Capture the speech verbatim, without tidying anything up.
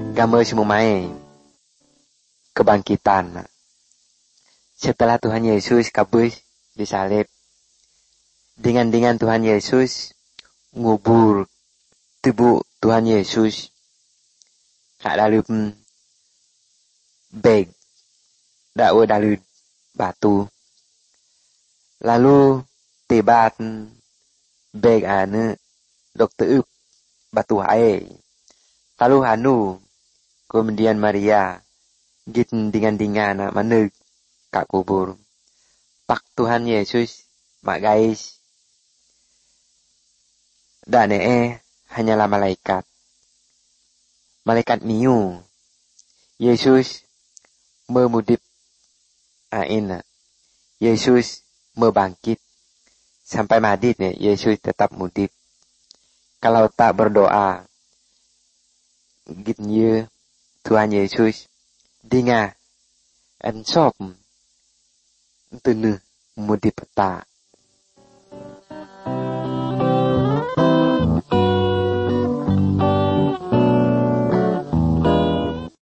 Gambar semumai kebangkitan. Setelah Tuhan Yesus kabus disalib, dengan-dengan Tuhan Yesus ngubur tubuh Tuhan Yesus kat dalam bag, dakwa dalam batu. Lalu tebat bag ane dokter up batu air. Lalu hanu kemudian Maria git dengan-dengan mana kat kubur. Pak Tuhan Yesus mak guys. Dan eh hanyalah malaikat. Malaikat miu. Yesus memudip aina. Yesus membangkit. Sampai madit nih, Yesus tetap mudip. Kalau tak berdoa, gitnya Tuhan Yesus dengar ensop tenu mudip tak.